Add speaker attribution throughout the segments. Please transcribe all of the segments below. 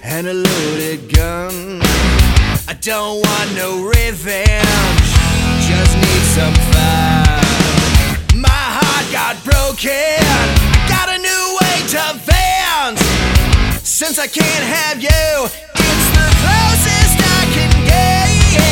Speaker 1: and a loaded gun. I don't want no revenge, just need some fun. My heart got broken, I got a new way to vent. Since I can't have you, it's the closest I can get.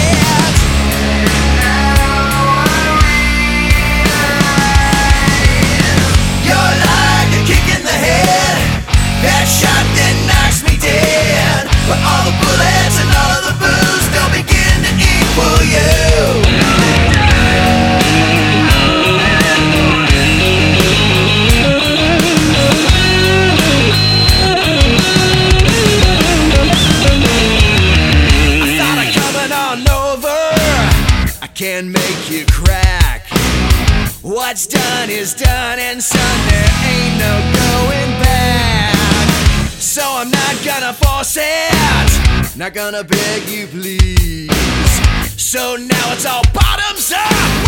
Speaker 1: You're like a kick in the head, that shot that knocks me dead. But all the bullets and all of the booze don't begin to equal you. I thought of coming on over, I can make you crack. What's done is done, and son, there ain't no going back. So I'm not gonna force it, not gonna beg you please. So now it's all bottoms up.